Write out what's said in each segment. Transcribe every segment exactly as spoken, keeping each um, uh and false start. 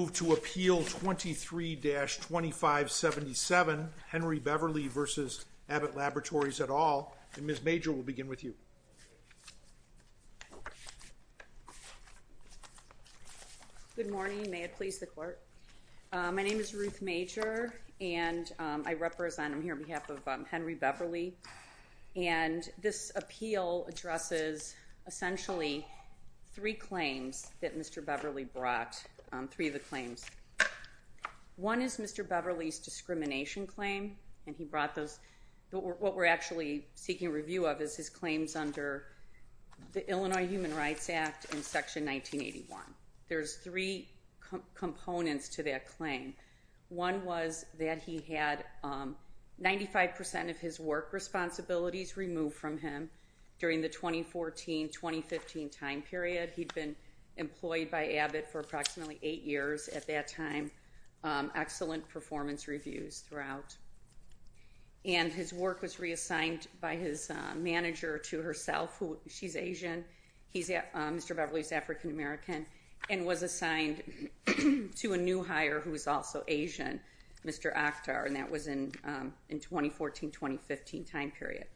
move to Appeal twenty-three dash twenty-five seventy-seven, Henry Beverly v. Abbott Laboratories et al. And Miz Major, will begin with you. Good morning. May it please the Court. Uh, my name is Ruth Major, and um, I represent, I'm here on behalf of um, Henry Beverly. And this appeal addresses essentially three claims that Mister Beverly brought, um, three of the claims. One is Mister Beverly's discrimination claim, and he brought those. What we're actually seeking review of is his claims under the Illinois Human Rights Act and Section nineteen eighty-one. There's three com- components to that claim. One was that he had um, ninety-five percent of his work responsibilities removed from him during the twenty fourteen twenty fifteen time period. He'd been employed by Abbott for approximately eight years at that time. Um, excellent performance reviews throughout. And his work was reassigned by his uh, manager to herself, who she's Asian. He's uh, Mister Beverly's African American, and was assigned to a new hire who was also Asian, Mister Akhtar, and that was in um, in twenty fourteen twenty fifteen time period.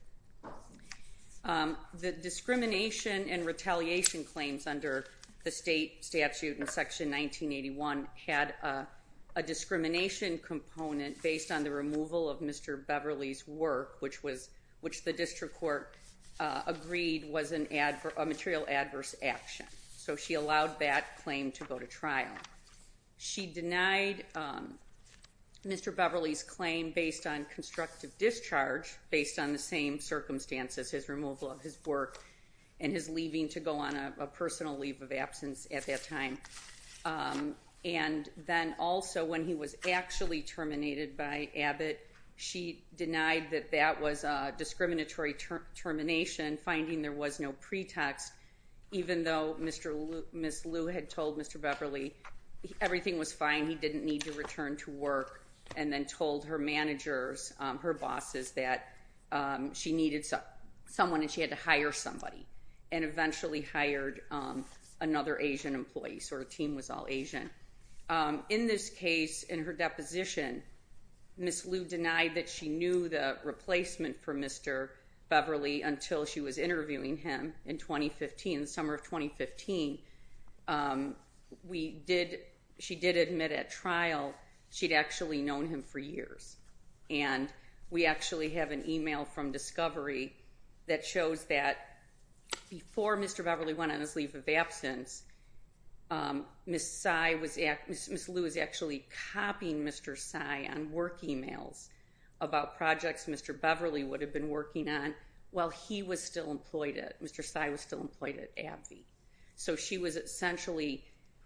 Um, the discrimination and retaliation claims under the state statute in Section nineteen eighty-one had a, a discrimination component based on the removal of Mister Beverly's work, which was which the district court uh, agreed was an adver- a material adverse action. So she allowed that claim to go to trial. She denied um, Mister Beverly's claim based on constructive discharge, based on the same circumstances, his removal of his work and his leaving to go on a, a personal leave of absence at that time. Um, and then also when he was actually terminated by Abbott, she denied that that was a discriminatory ter- termination, finding there was no pretext, even though Mister Liu, Miz Liu had told Mister Beverly everything was fine, he didn't need to return to work, and then told her managers, um, her bosses, that um, she needed so- someone and she had to hire somebody, and eventually hired um, another Asian employee, so her team was all Asian. Um, in this case, in her deposition, Miz Liu denied that she knew the replacement for Mister Beverly until she was interviewing him in twenty fifteen, the summer of twenty fifteen. Um, we did, she did admit at trial she'd actually known him for years. And we actually have an email from Discovery that shows that before Mister Beverly went on his leave of absence, um, Miz Tsai was, Miz Miz Liu was actually copying Mister Tsai on work emails about projects Mister Beverly would have been working on while he was still employed at, Mister Tsai was still employed at AbbVie. So she was essentially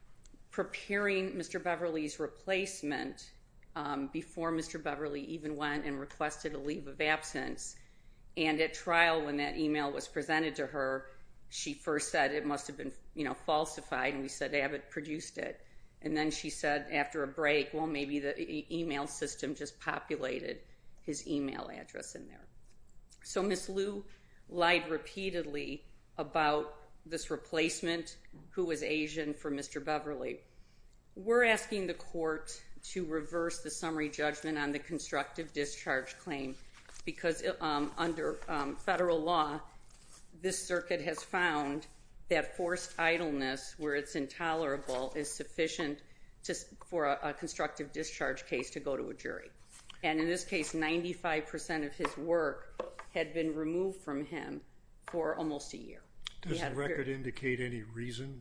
preparing Mister Beverly's replacement um, before Mister Beverly even went and requested a leave of absence. And at trial, when that email was presented to her, she first said it must have been, you know, falsified, and we said Abbott produced it. And then she said after a break, well, maybe the e- email system just populated his email address in there. So Miz Liu lied repeatedly about this replacement who was Asian for Mister Beverly. We're asking the court to reverse the summary judgment on the constructive discharge claim because um, under um, federal law, this circuit has found that forced idleness, where it's intolerable, is sufficient to, for a, a constructive discharge case to go to a jury. And in this case, ninety-five percent of his work had been removed from him for almost a year. Does the record very, indicate any reason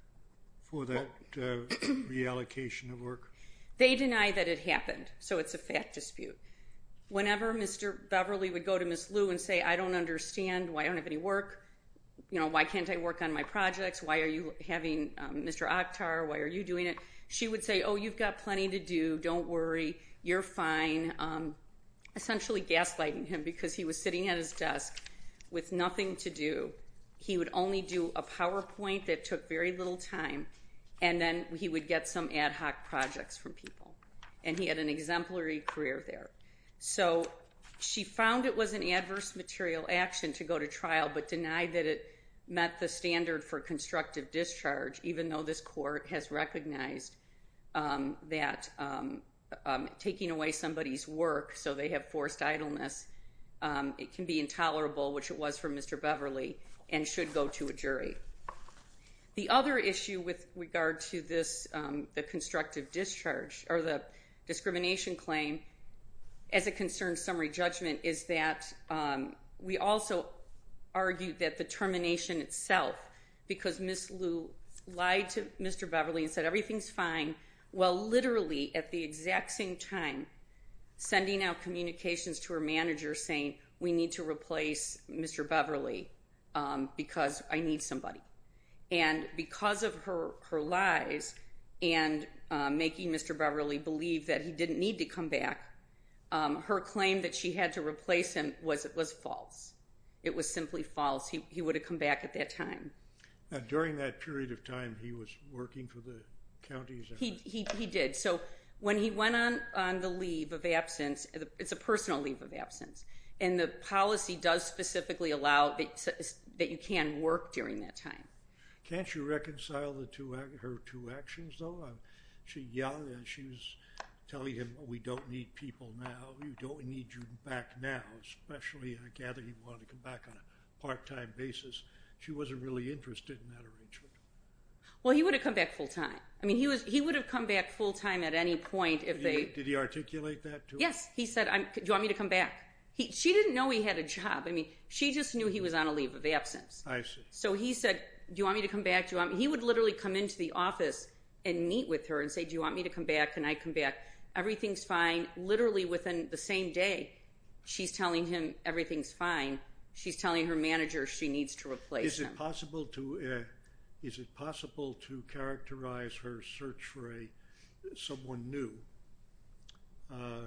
for that uh, reallocation of work? They deny that it happened, so it's a fact dispute. Whenever Mister Beverly would go to Miz Liu and say, I don't understand why I don't have any work, you know, why can't I work on my projects? Why are you having um, Mister Akhtar? Why are you doing it? She would say, oh, you've got plenty to do. Don't worry. You're fine. Um, essentially gaslighting him because he was sitting at his desk with nothing to do. He would only do a PowerPoint that took very little time, and then he would get some ad hoc projects from people. And he had an exemplary career there. So she found it was an adverse material action to go to trial, but denied that it met the standard for constructive discharge, even though this court has recognized um, that um, um, taking away somebody's work so they have forced idleness, um, it can be intolerable, which it was for Mister Beverly, and should go to a jury. The other issue with regard to this, um, the constructive discharge or the discrimination claim as it concerns summary judgment, is that um, we also argued that the termination itself, because Miz Liu lied to Mister Beverly and said everything's fine, while literally at the exact same time sending out communications to her manager saying, we need to replace Mister Beverly um, because I need somebody. And because of her, her lies and uh, making Mister Beverly believe that he didn't need to come back, um, her claim that she had to replace him was was false. It was simply false. He, he would have come back at that time. Now, during that period of time, he was working for the counties? He, he, he did. So when he went on, on the leave of absence, it's a personal leave of absence, and the policy does specifically allow that, that you can work during that time. Can't you reconcile the two her two actions, though? Uh, she yelled and she was telling him, we don't need people now. We don't need you back now, especially, I gather he wanted to come back on a part-time basis. She wasn't really interested in that arrangement. Well, he would have come back full-time. I mean, he was he would have come back full-time at any point if did they... He, did he articulate that to her? Yes, he said, I'm, do you want me to come back? He, she didn't know he had a job. I mean, she just knew he was on a leave of absence. I see. So he said, do you want me to come back? Do you want me? He would literally come into the office and meet with her and say, do you want me to come back? Can I come back? Everything's fine. Literally within the same day, she's telling him everything's fine. She's telling her manager she needs to replace him. Is it possible to uh, is it possible to characterize her search for a someone new uh,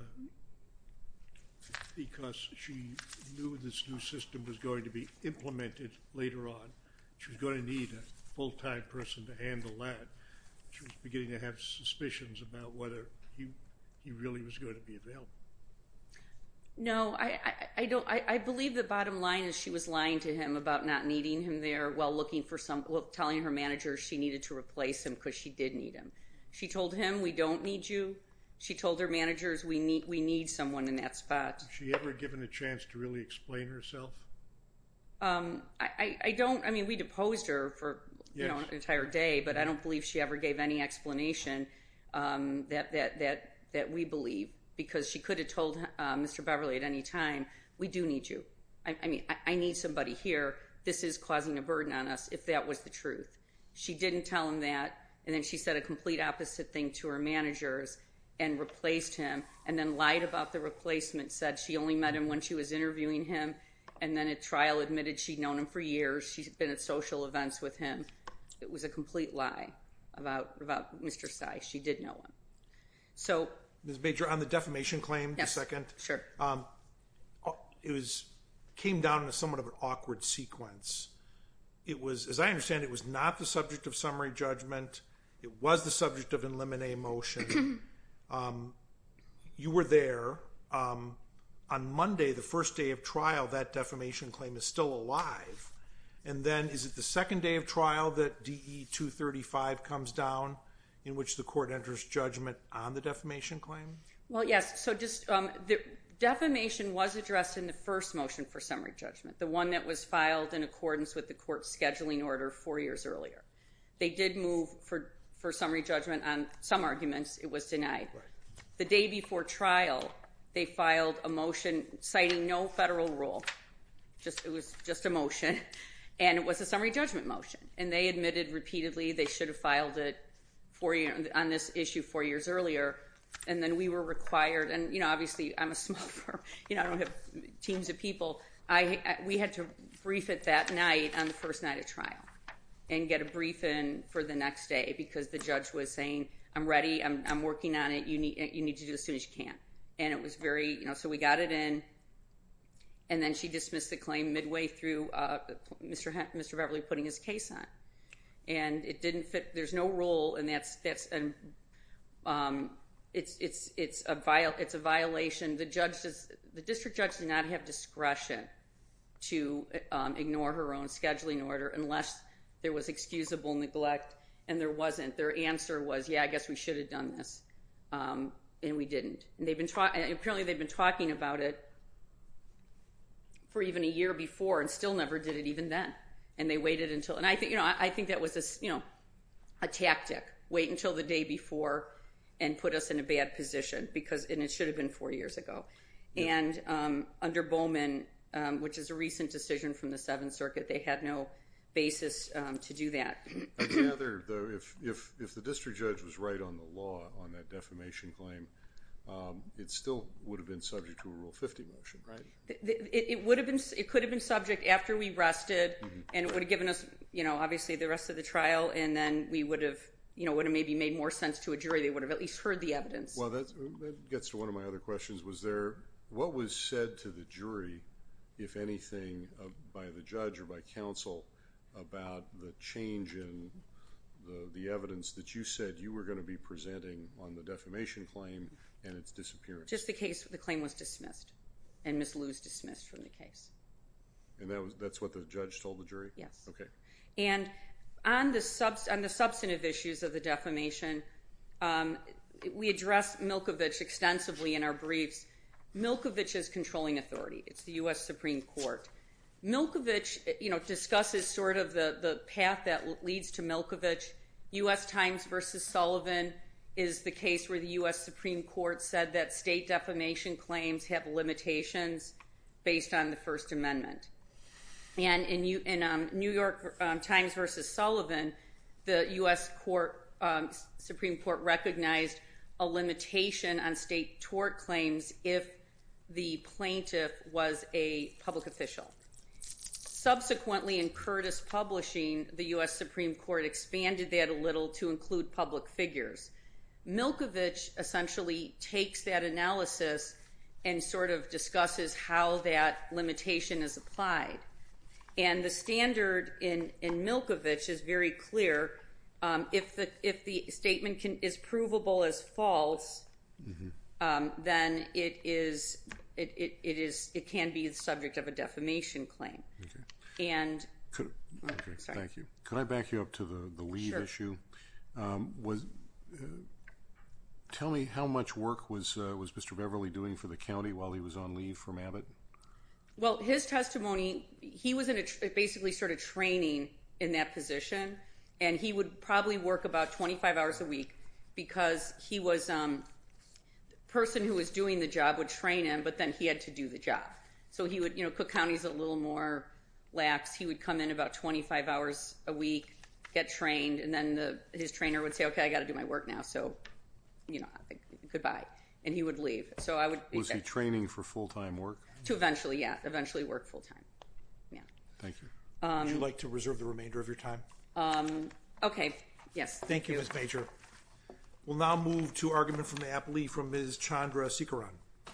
because she knew this new system was going to be implemented later on? She was going to need a full-time person to handle that. She was beginning to have suspicions about whether he he really was going to be available. No, I, I, I don't. I, I believe the bottom line is she was lying to him about not needing him there while looking for some, well, telling her manager she needed to replace him because she did need him. She told him, we don't need you. She told her managers, we need we need someone in that spot. Was she ever given a chance to really explain herself? Um, I, I, I don't, I mean, we deposed her for you Yes. know, an entire day, but I don't believe she ever gave any explanation um, that, that, that, that we believe, because she could have told uh, Mister Beverly at any time, we do need you. I, I mean, I, I need somebody here. This is causing a burden on us, if that was the truth. She didn't tell him that, and then she said a complete opposite thing to her managers and replaced him, and then lied about the replacement, said she only met him when she was interviewing him, and then at trial admitted she'd known him for years. She's been at social events with him. It was a complete lie about, about Mister Sy. She did know him. So... Miz Major, on the defamation claim, Yes, the second, sure. um, it was came down to somewhat of an awkward sequence. It was, as I understand, it was not the subject of summary judgment. It was the subject of in limine motion. um, you were there. Um, on Monday, the first day of trial, that defamation claim is still alive. And then is it the second day of trial that D E two thirty-five comes down, in which the court enters judgment on the defamation claim? Well, yes. So just um, the defamation was addressed in the first motion for summary judgment, the one that was filed in accordance with the court's scheduling order four years earlier. They did move for, for summary judgment on some arguments. It was denied. Right. The day before trial, they filed a motion citing no federal rule. Just it was just a motion, and it was a summary judgment motion. And they admitted repeatedly they should have filed it four year, on this issue four years earlier. And then we were required, and you know, obviously I'm a small firm, you know, I don't have teams of people. I, I we had to brief it that night on the first night of trial, and get a brief in for the next day because the judge was saying, "I'm ready. I'm I'm working on it. You need you need to do it as soon as you can." And it was very, you know, so we got it in, and then she dismissed the claim midway through uh, Mister He- Mister Beverly putting his case on, and it didn't fit. There's no rule, and that's that's an um, it's it's it's a viol it's a violation. The judge does, the district judge did not have discretion to um, ignore her own scheduling order unless there was excusable neglect. and there wasn't. Their answer was, yeah, I guess we should have done this, um, and we didn't. And they've been tra- apparently they've been talking about it for even a year before and still never did it even then. And they waited until, and I think, you know, I, I think that was a, you know, a tactic. Wait until the day before and put us in a bad position because, and it should have been four years ago. Yeah. And um, under Bowman, um, which is a recent decision from the Seventh Circuit, they had no basis um, to do that. I gather, though, if, if, if the district judge was right on the law on that defamation claim, Um, it still would have been subject to a Rule fifty motion, right? It, it would have been. It could have been subject after we rested, mm-hmm. and it would have given us, you know, obviously the rest of the trial, and then we would have, you know, would have maybe made more sense to a jury. They would have at least heard the evidence. Well, that, that gets to one of my other questions. Was there, what was said to the jury, if anything, uh, by the judge or by counsel about the change in the the evidence that you said you were going to be presenting on the defamation claim and its disappearance? Just the case, the claim was dismissed, and Miz Liu's dismissed from the case. And that was that's what the judge told the jury? Yes. Okay. And on the sub on the substantive issues of the defamation, um, we addressed Milkovich extensively in our briefs. Milkovich is controlling authority. It's the U S Supreme Court. Milkovich, you know, discusses sort of the, the path that leads to Milkovich. U S Times versus Sullivan is the case where the U S Supreme Court said that state defamation claims have limitations based on the First Amendment. And in, in um, New York um, Times versus Sullivan, the U S Court, um, Supreme Court recognized a limitation on state tort claims if the plaintiff was a public official. Subsequently, in Curtis Publishing, the U S Supreme Court expanded that a little to include public figures. Milkovich essentially takes that analysis and sort of discusses how that limitation is applied. And the standard in, in Milkovich is very clear. Um, if the if the statement can, is provable as false, mm-hmm. um, then it is it, it, it is it can be the subject of a defamation claim. Okay. And Could, okay, sorry. Thank you. Could I back you up to the, the leave sure. issue? Um, was uh, tell me how much work was uh, was Mister Beverly doing for the county while he was on leave from Abbott? Well, his testimony, he was in a tr- basically sort of training in that position, and he would probably work about twenty-five hours a week because he was um, the person who was doing the job would train him, but then he had to do the job. So he would, you know, Cook County's a little more lax. He would come in about twenty-five hours a week, get trained, and then the, his trainer would say, okay, I got to do my work now, so, you know, goodbye. And he would leave. So I would. Was he training for full-time work? To eventually, yeah, eventually work full-time. Yeah. Thank you. Um, Would you like to reserve the remainder of your time? Um, okay, yes. Thank, thank you, you, Miz Major. We'll now move to argument from the appellee from Miz Chandra Sikaran.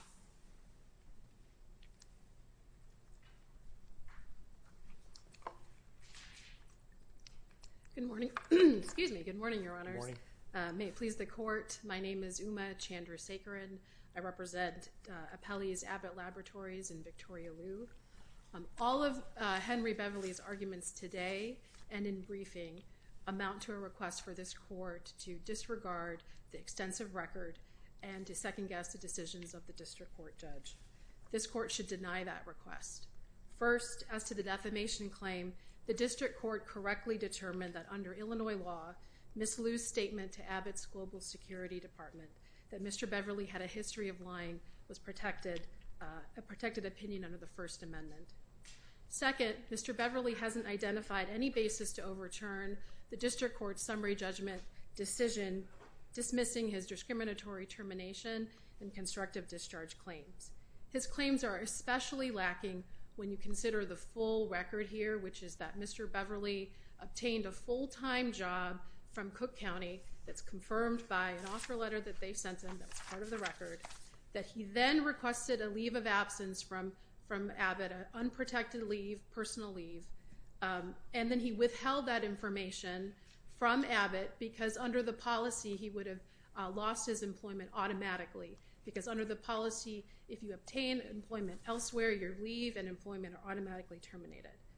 Good morning. Excuse me. Good morning, Your Honors. Good morning. Uh, may it please the Court, my name is Uma Chandrasekaran. I represent uh, Appellee's Abbott Laboratories in Victoria Liu. Um, all of uh, Henry Beverly's arguments today and in briefing amount to a request for this Court to disregard the extensive record and to second-guess the decisions of the District Court judge. This Court should deny that request. First, as to the defamation claim, the District Court correctly determined that under Illinois law, Miz Liu's statement to Abbott's Global Security Department that Mister Beverly had a history of lying was protected, uh, a protected opinion under the First Amendment. Second, Mister Beverly hasn't identified any basis to overturn the District Court's summary judgment decision dismissing his discriminatory termination and constructive discharge claims. His claims are especially lacking when you consider the full record here, which is that Mister Beverly obtained a full-time job from Cook County that's confirmed by an offer letter that they sent him, that's part of the record, that he then requested a leave of absence from, from Abbott, an unprotected leave, personal leave, um, and then he withheld that information from Abbott because under the policy he would have uh, lost his employment automatically, because under the policy, if you obtain employment elsewhere, your leave and employment are automatically terminated.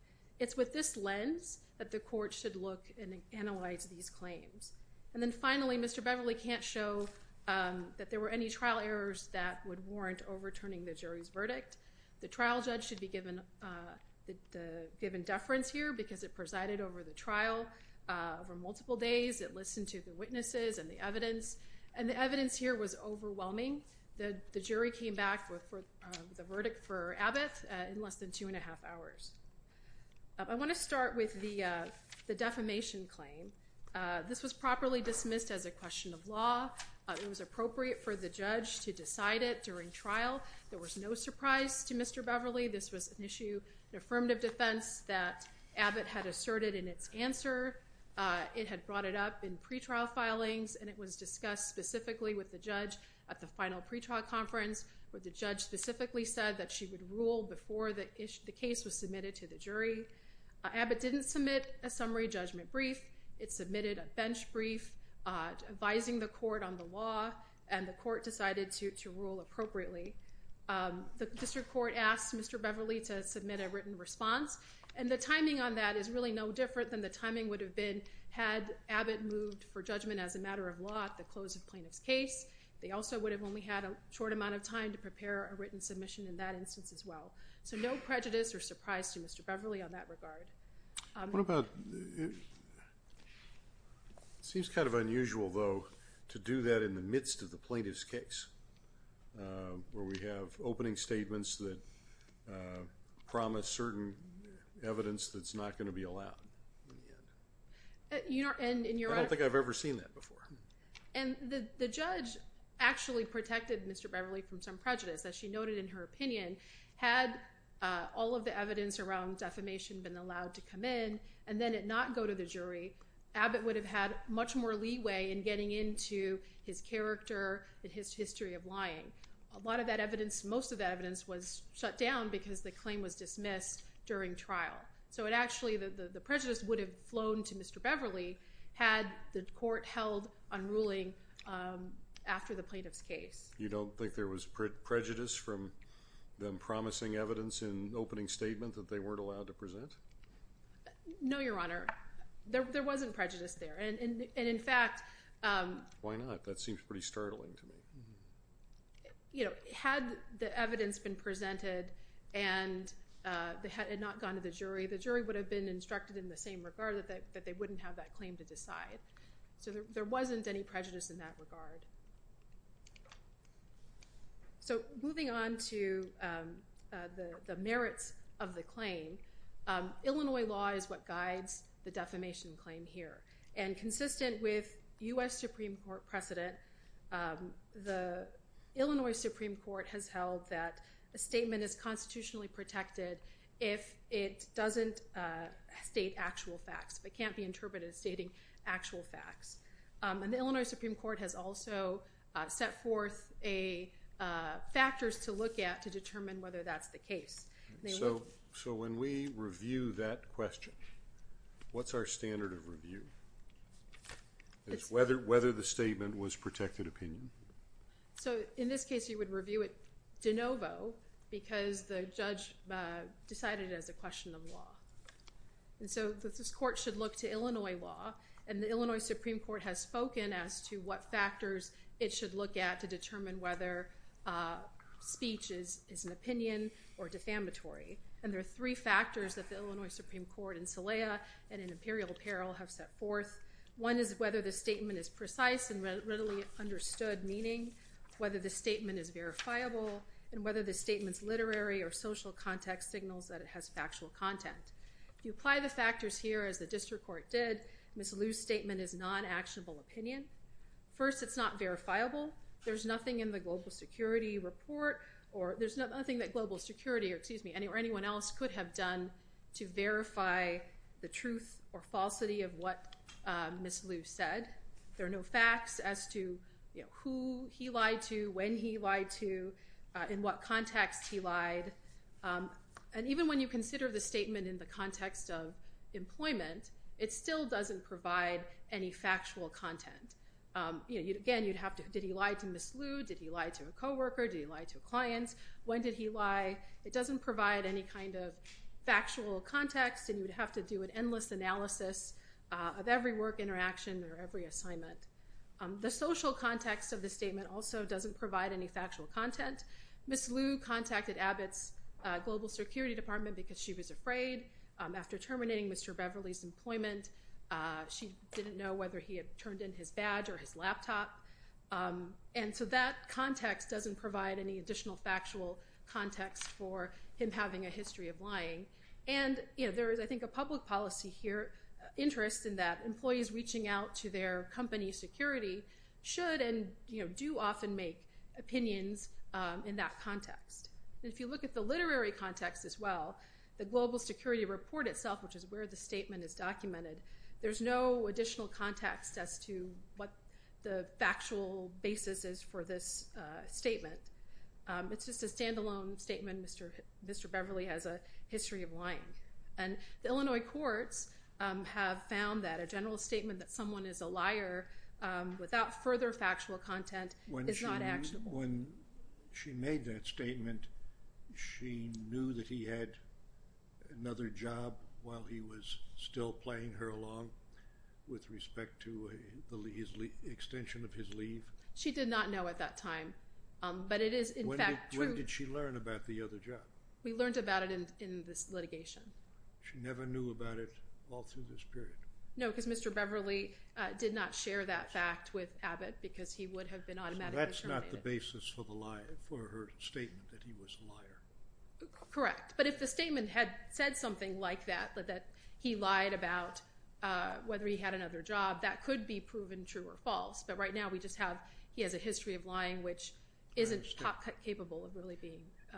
it's with this lens that the court should look and analyze these claims. And then finally, Mister Beverly can't show um, that there were any trial errors that would warrant overturning the jury's verdict. The trial judge should be given uh, the, the given deference here because it presided over the trial uh, over multiple days. It listened to the witnesses and the evidence, and the evidence here was overwhelming. The, the jury came back with, for, uh, with a verdict for Abbott uh, in less than two and a half hours. Uh, I want to start with the, uh, the defamation claim. Uh, this was properly dismissed as a question of law. Uh, it was appropriate for the judge to decide it during trial. There was no surprise to Mister Beverly. This was an issue, an affirmative defense that Abbott had asserted in its answer. Uh, it had brought it up in pretrial filings, and it was discussed specifically with the judge at the final pretrial conference, where the judge specifically said that she would rule before the, issue, the case was submitted to the jury. Uh, Abbott didn't submit a summary judgment brief. It submitted a bench brief uh, advising the court on the law, and the court decided to, to rule appropriately. Um, the district court asked Mister Beverly to submit a written response, and the timing on that is really no different than the timing would have been had Abbott moved for judgment as a matter of law at the close of plaintiff's case. They also would have only had a short amount of time to prepare a written submission in that instance as well. So no prejudice or surprise to Mister Beverly on that regard. Um, what about, it seems kind of unusual, though, to do that in the midst of the plaintiff's case, uh, where we have opening statements that uh, promise certain evidence that's not going to be allowed in the end. Uh, you know, and, and you're I don't think I've ever seen that before. And the, the judge actually protected Mister Beverly from some prejudice. As she noted in her opinion, had uh, all of the evidence around defamation been allowed to come in and then it not go to the jury, Abbott would have had much more leeway in getting into his character and his history of lying. A lot of that evidence, most of that evidence was shut down because the claim was dismissed during trial. So it actually, the, the, the prejudice would have flown to Mister Beverly had the court held on ruling um, after the plaintiff's case. You don't think there was pre prejudice from them promising evidence in opening statement that they weren't allowed to present? No, Your Honor. There, there wasn't prejudice there. And, and, and in fact... Um, Why not? That seems pretty startling to me. You know, had the evidence been presented and uh, they had, had not gone to the jury, the jury would have been instructed in the same regard that they, that they wouldn't have that claim to decide. So there, there wasn't any prejudice in that regard. So moving on to um, uh, the, the merits of the claim, um, Illinois law is what guides the defamation claim here. And consistent with U S Supreme Court precedent, um, the Illinois Supreme Court has held that a statement is constitutionally protected if it doesn't uh, state actual facts, if it can't be interpreted as stating actual facts. Um, and the Illinois Supreme Court has also uh, set forth a uh, factors to look at to determine whether that's the case. So, so when we review that question, what's our standard of review? It's whether whether the statement was protected opinion. So in this case, you would review it de novo because the judge uh, decided it as a question of law. And so this court should look to Illinois law, and the Illinois Supreme Court has spoken as to what factors it should look at to determine whether uh, speech is, is an opinion or defamatory. And there are three factors that the Illinois Supreme Court in Celaya and in Imperial Apparel have set forth. One is whether the statement is precise and readily understood meaning, whether the statement is verifiable, and whether the statement's literary or social context signals that it has factual content. If you apply the factors here as the district court did, Miz Liu's statement is non-actionable opinion. First, it's not verifiable. There's nothing in the Global Security Report, or there's nothing that Global Security, or excuse me, any, or anyone else could have done to verify the truth or falsity of what uh, Miz Liu said. There are no facts as to you know, who he lied to, when he lied to, uh, in what context he lied. Um, and even when you consider the statement in the context of employment, it still doesn't provide any factual content. Um, you know, you'd, again, you'd have to, did he lie to Miz Liu? Did he lie to a coworker? Did he lie to a client? When did he lie? It doesn't provide any kind of factual context, and you would have to do an endless analysis uh, of every work interaction or every assignment. Um, the social context of the statement also doesn't provide any factual content. Miz Liu contacted Abbott's uh, Global Security Department because she was afraid. Um, after terminating Mister Beverly's employment, uh, she didn't know whether he had turned in his badge or his laptop. Um, and so that context doesn't provide any additional factual context for him having a history of lying. And you know, there is, I think, a public policy here, uh, interest in that employees reaching out to their company security should and you know do often make opinions um, in that context. And if you look at the literary context as well, the Global Security Report itself, which is where the statement is documented, there's no additional context as to what the factual basis is for this uh, statement. Um, it's just a standalone statement. Mister Mister Beverly has a history of lying. And the Illinois courts um, have found that a general statement that someone is a liar um, without further factual content When is she, not actionable. When she made that statement, she knew that he had another job while he was still playing her along with respect to uh, the, his le extension of his leave? She did not know at that time, um, but it is in when fact did, true. When did she learn about the other job? We learned about it in, in this litigation. She never knew about it all through this period? No, because Mister Beverly uh, did not share that fact with Abbott because he would have been automatically so that's terminated. not the basis for the lie, for her statement that he was a liar. Correct. But if the statement had said something like that, that, that he lied about uh, whether he had another job, that could be proven true or false. But right now we just have, he has a history of lying which isn't top capable of really being uh,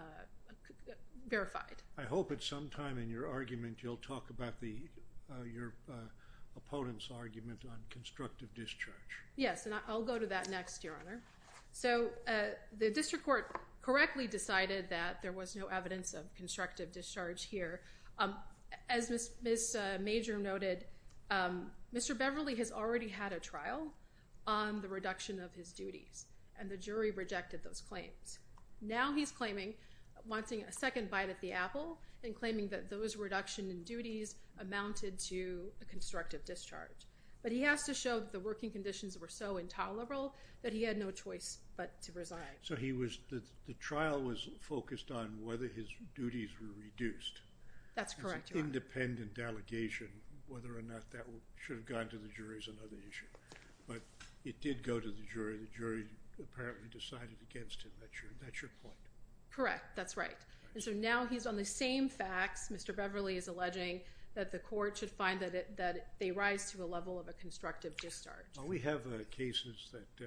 verified. I hope at some time in your argument you'll talk about the uh, your uh, opponent's argument on constructive discharge. Yes, and I'll go to that next, Your Honor. So uh, the district court correctly decided that there was no evidence of constructive discharge here. Um, as Miz Miz Uh, Major noted, um, Mister Beverly has already had a trial on the reduction of his duties, and the jury rejected those claims. Now he's claiming, wanting a second bite at the apple, and claiming that those reduction in duties amounted to a constructive discharge. But he has to show that the working conditions were so intolerable that he had no choice but to resign. So he was, the, the trial was focused on whether his duties were reduced. That's correct, It's an Your Honor. independent allegation. Whether or not that should have gone to the jury is another issue. But it did go to the jury. The jury apparently decided against him. That's your, that's your point. Correct, that's right. And so now he's on the same facts. Mister Beverly is alleging that the court should find that it, that they rise to a level of a constructive discharge. Well, we have uh, cases that uh,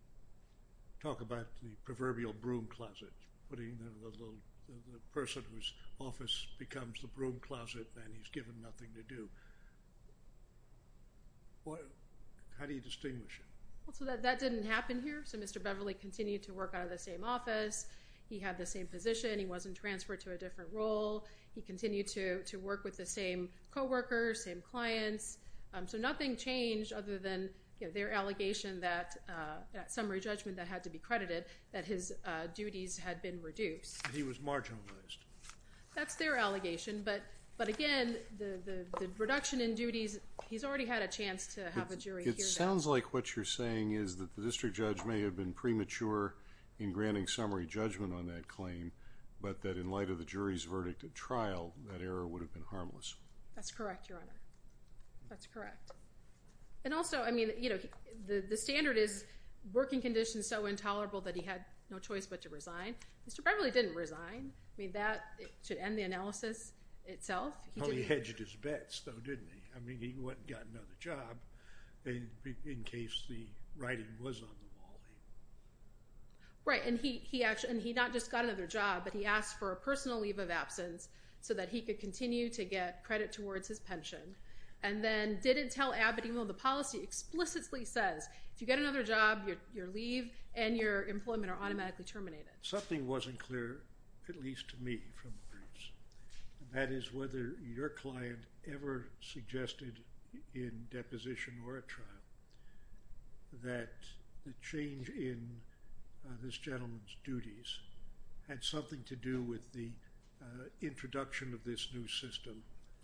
talk about the proverbial broom closet, putting the, the, little, the, the person whose office becomes the broom closet and he's given nothing to do. What, how do you distinguish it? Well, so that, that didn't happen here. So Mister Beverly continued to work out of the same office. He had the same position. He wasn't transferred to a different role. He continued to, to work with the same coworkers, same clients. Um, so nothing changed other than you know, their allegation that, uh, at summary judgment that had to be credited, that his uh, duties had been reduced. And he was marginalized. That's their allegation, but but again, the, the, the reduction in duties, he's already had a chance to have a jury hear It that. sounds like what you're saying is that the district judge may have been premature in granting summary judgment on that claim, but that in light of the jury's verdict at trial, that error would have been harmless. That's correct, Your Honor. That's correct. And also, I mean, you know, the, the standard is working conditions so intolerable that he had no choice but to resign. Mister Beverly didn't resign. I mean, that it should end the analysis itself. He, Well, he didn't, hedged his bets, though, didn't he? I mean, he went and got another job in, in case the writing was on the wall. right, and he, he actually, and he not just got another job, but he asked for a personal leave of absence so that he could continue to get credit towards his pension. And then didn't tell Abbott, even though the policy explicitly says, if you get another job, your, your leave and your employment are automatically terminated. Something wasn't clear, at least to me, from the briefs. And that is whether your client ever suggested in deposition or at trial that the change in uh, this gentleman's duties had something to do with the uh, introduction of this new system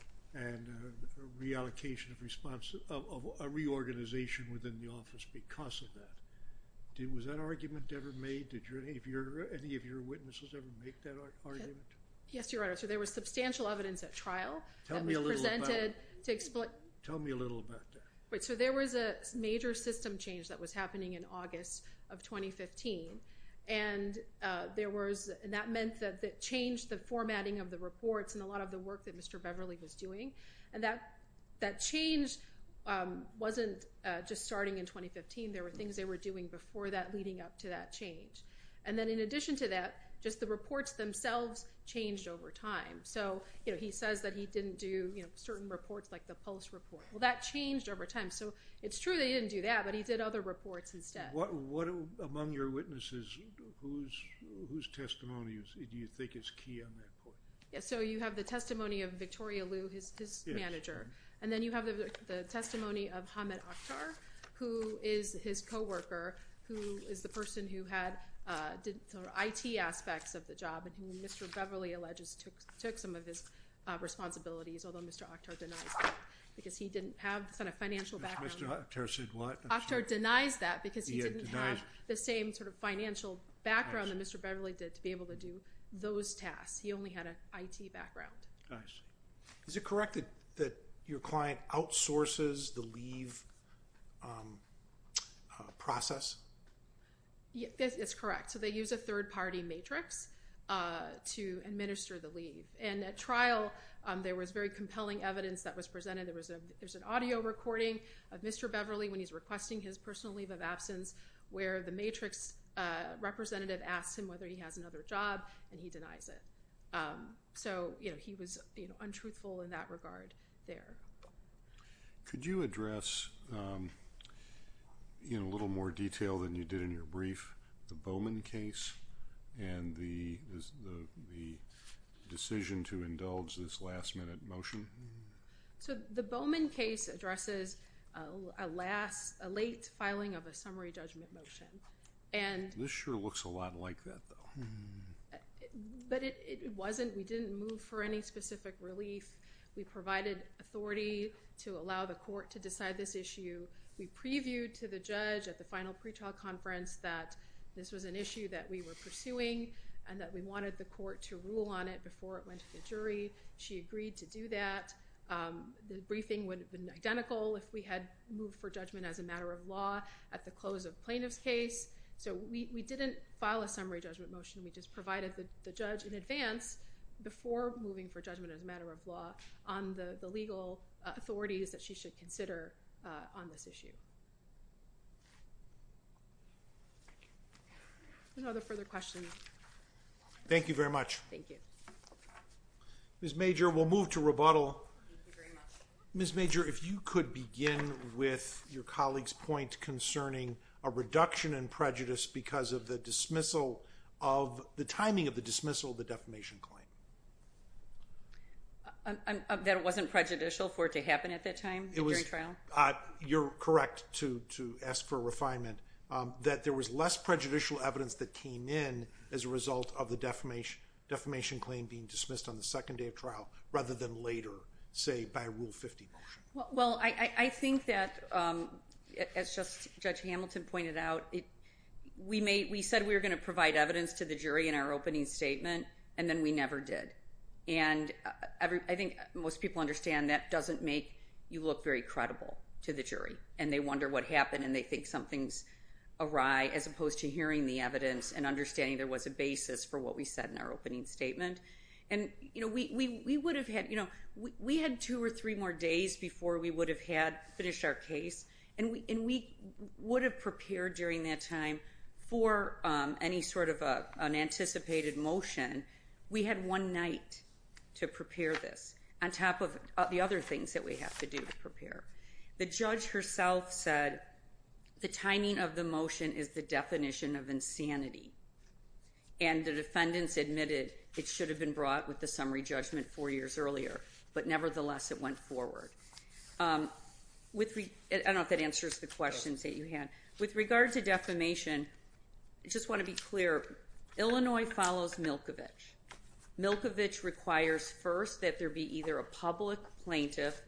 and uh, a reallocation of response of, of a reorganization within the office because of that. Did, was that argument ever made? Did your, any of your any of your witnesses ever make that ar- argument? Yes, Your Honor. So there was substantial evidence at trial Tell that me was a little presented about, to explain. Tell me a little about that. Right. So there was a major system change that was happening in August of twenty fifteen. And uh, there was, and that meant that that changed the formatting of the reports and a lot of the work that Mister Beverly was doing. And that that change um, wasn't uh, just starting in twenty fifteen. There were things they were doing before that, leading up to that change. And then in addition to that, just the reports themselves changed over time. So, you know, he says that he didn't do, you know, certain reports like the Pulse report. Well, that changed over time. So it's true that he didn't do that, but he did other reports instead. What, what among your witnesses, whose whose testimony is, do you think is key on that point? Yeah, so you have the testimony of Victoria Liu, his, his Yes. manager, and then you have the, the testimony of Hamid Akhtar, who is his coworker, who is the person who had uh, did sort of I T aspects of the job, and who Mister Beverly alleges took took some of his uh, responsibilities, although Mister Akhtar denies that because he didn't have the kind of financial background. Mister Akhtar said what? I'm Akhtar sorry. denies that because he Yeah, didn't denies- have the same sort of financial background I that see. Mister Beverly did to be able to do those tasks. He only had an I T background. I see. Is it correct that, that your client outsources the leave um, uh, process? Yeah, that's, that's correct. So they use a third-party matrix uh, to administer the leave. And at trial, um, there was very compelling evidence that was presented. There was a there's an audio recording of Mister Beverly when he's requesting his personal leave of absence, where the matrix uh, representative asks him whether he has another job, and he denies it. Um, so you know he was you know untruthful in that regard there. Could you address, um, in a little more detail than you did in your brief, the Bowman case and the the, the decision to indulge this last-minute motion? So the Bowman case addresses a, a last a late filing of a summary judgment motion, and This sure looks a lot like that, though. but it, it wasn't. We didn't move for any specific relief. We provided authority to allow the court to decide this issue. We previewed to the judge at the final pretrial conference that this was an issue that we were pursuing and that we wanted the court to rule on it before it went to the jury. She agreed to do that. Um, the briefing would have been identical if we had moved for judgment as a matter of law at the close of plaintiff's case. So we, we didn't file a summary judgment motion. We just provided the, the judge in advance before moving for judgment as a matter of law on the, the legal uh, authorities that she should consider uh, on this issue. No other further questions. Thank you very much. Thank you. Miz Major, we'll move to rebuttal. Thank you very much. Miz Major, if you could begin with your colleague's point concerning a reduction in prejudice because of the dismissal of the timing of the dismissal of the defamation claim. Um, um, um, that it wasn't prejudicial for it to happen at that time It was, during trial? Uh, you're correct to, to ask for a refinement, um, that there was less prejudicial evidence that came in as a result of the defamation, defamation claim being dismissed on the second day of trial rather than later, say, by a Rule fifty motion. Well, well I, I, I think that, um, as just Judge Hamilton pointed out, it, we made we said we were going to provide evidence to the jury in our opening statement, and then we never did. And uh, every, I think most people understand that doesn't make you look very credible to the jury, and they wonder what happened, and they think something's awry, as opposed to hearing the evidence and understanding there was a basis for what we said in our opening statement. And, you know, we, we, we would have had, you know, we, we had two or three more days before we would have had finished our case, and we, and we would have prepared during that time for um, any sort of a, an anticipated motion. We had one night to prepare this, on top of uh, the other things that we have to do to prepare. The judge herself said the timing of the motion is the definition of insanity. And the defendants admitted it should have been brought with the summary judgment four years earlier, but nevertheless it went forward. Um, with re- I don't know if that answers the questions that you had. With regard to defamation, I just want to be clear, Illinois follows Milkovich. Milkovich requires first that there be either a public plaintiff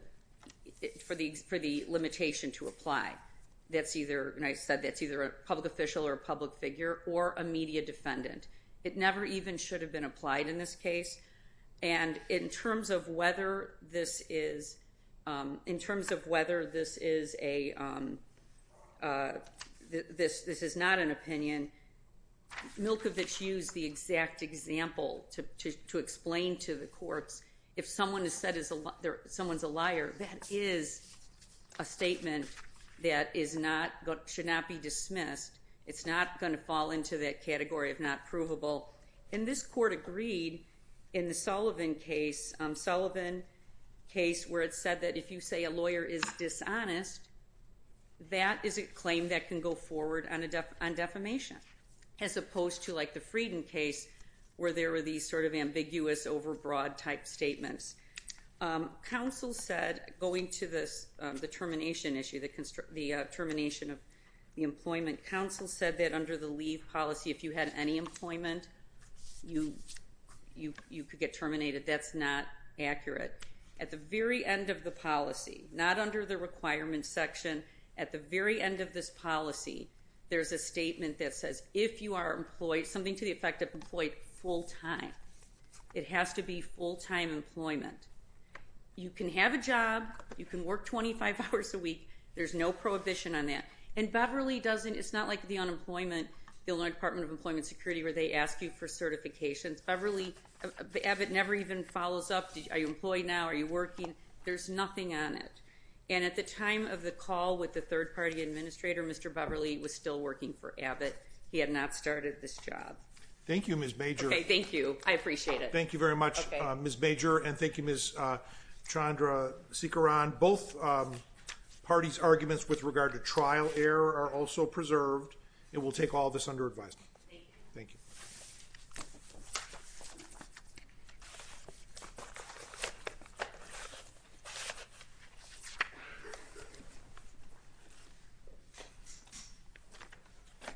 for the for the limitation to apply. That's either, and I said that's either a public official or a public figure or a media defendant. It never even should have been applied in this case. And in terms of whether this is, um, in terms of whether this is a, um, uh, th- this this is not an opinion, Milkovich used the exact example to, to, to explain to the courts if someone is said as a someone's a liar, that is a statement that is not should not be dismissed. It's not going to fall into that category of not provable. And this court agreed in the Sullivan case, um, Sullivan case, where it said that if you say a lawyer is dishonest, that is a claim that can go forward on a def- on defamation, as opposed to like the Frieden case, where there were these sort of ambiguous, overbroad type statements. Um, counsel said, going to this um, the termination issue, the constr- the uh, termination of the employment. Counsel said that under the leave policy, if you had any employment, you you you could get terminated. That's not accurate. At the very end of the policy, not under the requirements section, at the very end of this policy, there's a statement that says if you are employed, something to the effect of employed full-time, it has to be full-time employment. You can have a job, you can work twenty-five hours a week, there's no prohibition on that. And Beverly doesn't, it's not like the unemployment, the Illinois Department of Employment Security, where they ask you for certifications. Beverly, Abbott never even follows up, are you employed now, are you working? There's nothing on it. And at the time of the call with the third-party administrator, Mister Beverly was still working for Abbott. He had not started this job. Thank you, Miz Major. Okay, thank you. I appreciate it. Thank you very much, Okay. uh, Miz Major, and thank you, Miz Uh, Chandra Sikaran. Both um, parties' arguments with regard to trial error are also preserved, and we'll take all this under advisement. Thank you. Thank you.